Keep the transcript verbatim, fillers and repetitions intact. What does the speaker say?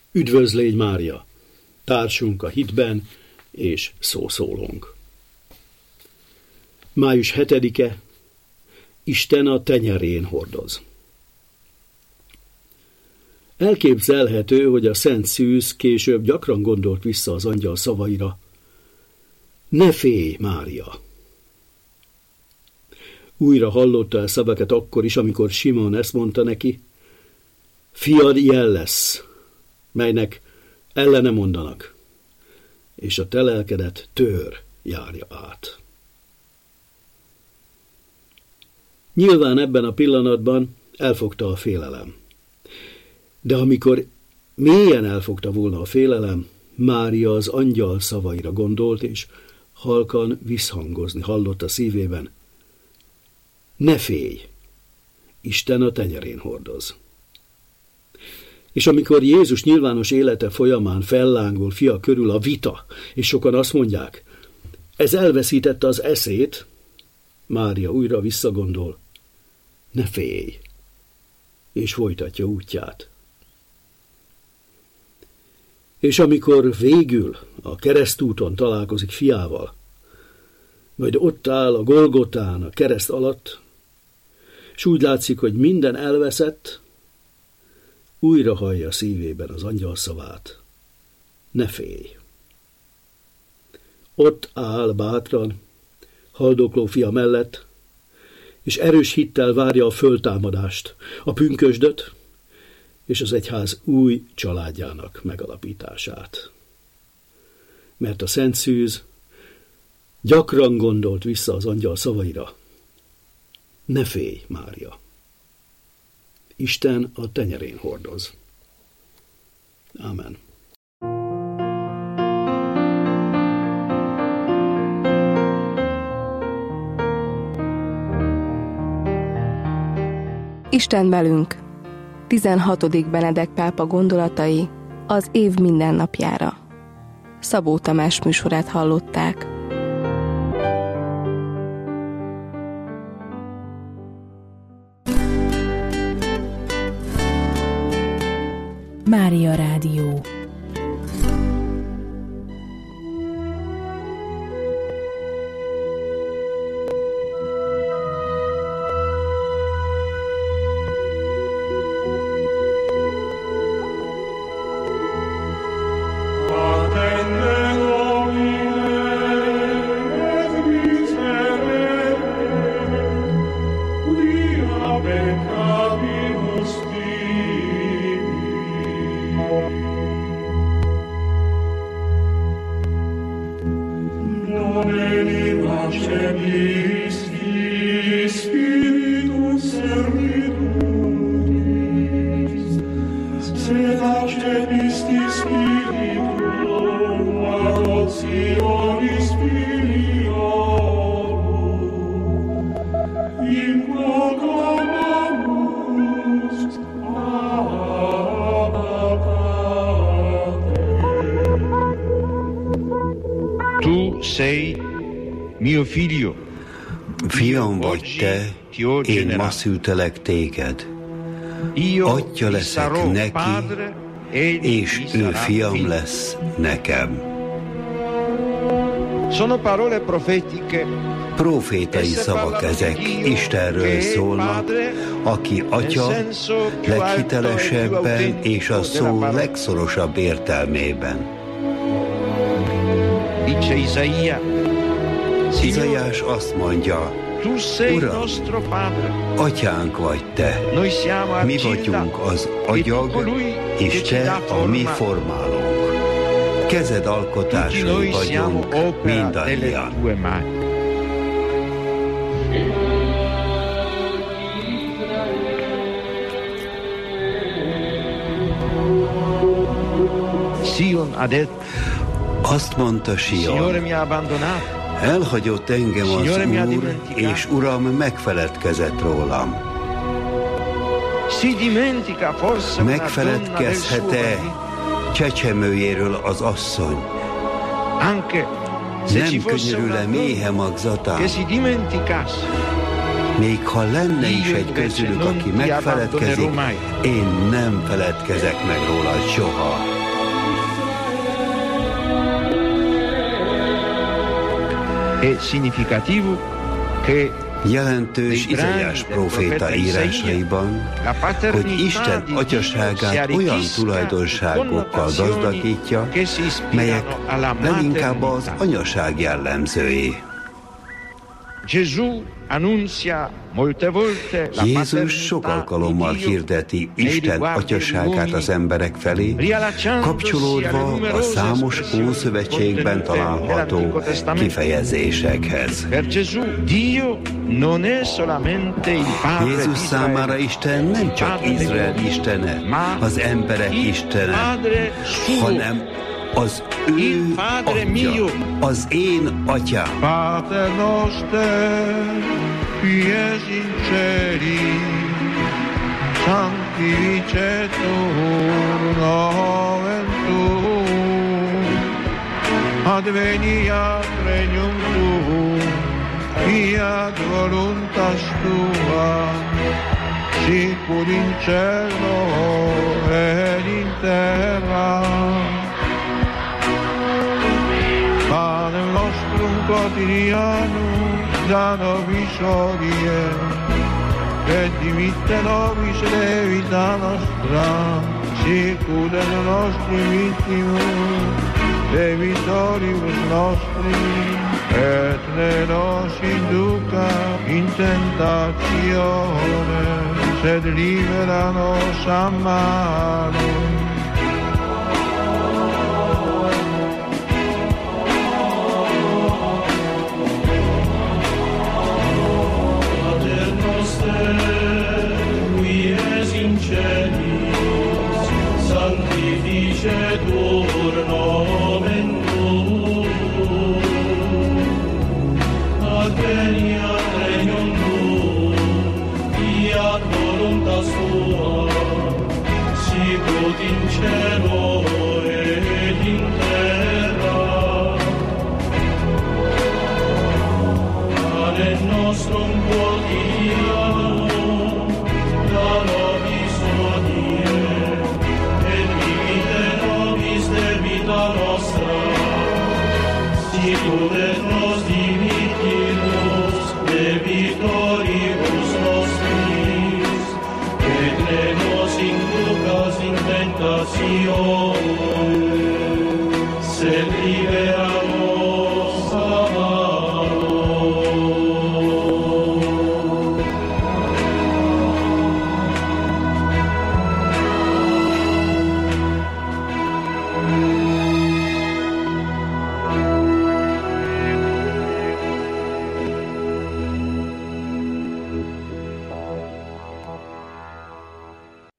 Üdvözl légy, Mária, társunk a hitben és szószólónk. május hetedike, Isten a tenyerén hordoz. Elképzelhető, hogy a Szent Szűz később gyakran gondolt vissza az angyal szavaira: ne félj, Mária! Újra hallotta el szavakat akkor is, amikor Simon ezt mondta neki: fiad ilyen lesz, melynek ellene mondanak, és a te lelkedet tőr járja át. Nyilván ebben a pillanatban elfogta a félelem. De amikor mélyen elfogta volna a félelem, Mária az angyal szavaira gondolt, és halkan visszhangozni hallott a szívében: ne félj, Isten a tenyerén hordoz. És amikor Jézus nyilvános élete folyamán fellángol fia körül a vita, és sokan azt mondják, ez elveszítette az eszét, Mária újra visszagondol: ne félj, és folytatja útját. És amikor végül a keresztúton találkozik fiával, majd ott áll a Golgotán a kereszt alatt, s úgy látszik, hogy minden elveszett, újra hallja szívében az angyal szavát: ne félj. Ott áll bátran, haldokló fia mellett, és erős hittel várja a föltámadást, a pünkösdöt és az egyház új családjának megalapítását. Mert a Szent Szűz gyakran gondolt vissza az angyal szavaira: ne félj, Mária! Isten a tenyerén hordoz. Ámen. Isten velünk. tizenhatodik Benedek pápa gondolatai az év mindennapjára. Szabó Tamás műsorát hallották. Mária Rádió. Tu sei mio figlio. Fiam vagy te, én ma szültelek téged. Atya leszek neki, és ő fiam lesz nekem. Sono parole profetiche. Profétai szavak ezek, Istenről szólnak, aki atya leghitelesebben és a szó legszorosabb értelmében. Dice Isaia. Izaiás azt mondja: Uram, atyánk vagy te, mi vagyunk az agyag, és te a mi formálónk. Kezed alkotásai vagyunk mindannyian. Azt mondta Sion: elhagyott engem az Úr, és Uram megfeledkezett rólam. Megfeledkezhet-e csecsemőjéről az asszony? Nem könyörül-e méhe magzatán? Még ha lenne is egy közülük, aki megfeledkezik, én nem feledkezek meg róla soha. è significativo che jelentős Izaiás próféta írásaiban, hogy Isten atyaságát olyan tulajdonságokkal gazdagítja, melyek leginkább az anyaság jellemzői. Jézus sok alkalommal hirdeti Isten atyaságát az emberek felé, kapcsolódva a számos Ószövetségben található kifejezésekhez. Jézus számára Isten nem csak Izrael istene, az emberek istene, hanem az ő atya, az én atyám. Pater noster, qui es in celi, sanctificetur nomen tuum, adveniat regnum tuum, fiat voluntas tua, sicur in cielo et in terra. Panem nostrum quotidianum da nobis hodie, et dimitte nobis debita nostra, sicut et nostri vittimus debitoribus nostri, et ne nos induca in tentatione, sed libera nos a malo. Sanctificetur nomen tuum, adveniat regnum tuum, fiat voluntas tua, sicut in cielo et in terra. Panem nostrum quotidianum da nobis hodie, debita nostra, sicut et nos dimittimus debitoribus nostris, et ne nos inducas in tentationem,